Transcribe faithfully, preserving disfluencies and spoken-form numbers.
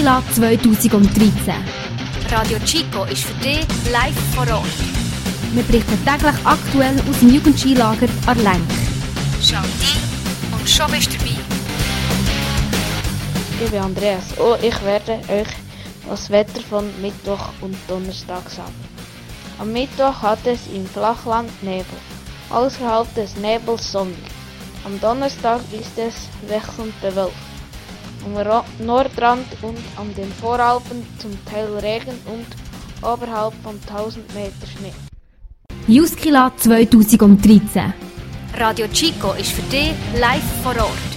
Juskila zweitausenddreizehn. Radio Chico ist für dich live vor Ort. Wir berichten täglich aktuell aus dem Jugendskilager Arlenk. Schau ein und schon bist du dabei. Ich bin Andreas und ich werde euch das Wetter von Mittwoch und Donnerstag sagen. Am Mittwoch hat es im Flachland Nebel, außerhalb des Nebels sonnig. Am Donnerstag ist es wechselnd bewölkt. Am Nordrand und an den Voralpen zum Teil Regen und oberhalb von tausend Meter Schnee. Juskila zweitausenddreizehn. Radio Chico ist für dich live vor Ort.